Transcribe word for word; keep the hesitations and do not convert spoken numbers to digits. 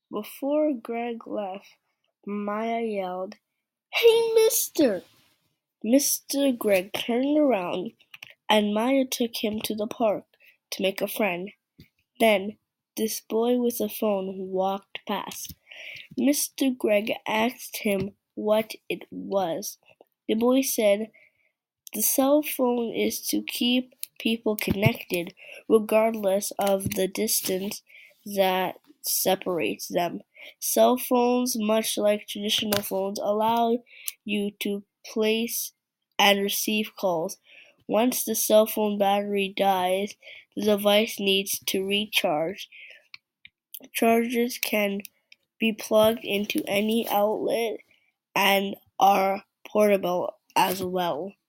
Before Greg left, Maya yelled, "Hey, mister!" Mister Greg turned around, and Maya took him to the park to make a friend. Then, this boy with a phone walked past. Mister Greg asked him what it was. The boy said, "The cell phone is to keep people connected, regardless of the distance that separates them. Cell phones, much like traditional phones, allow you to place and receive calls. Once the cell phone battery dies, the device needs to recharge. Chargers can be plugged into any outlet and are portable as well."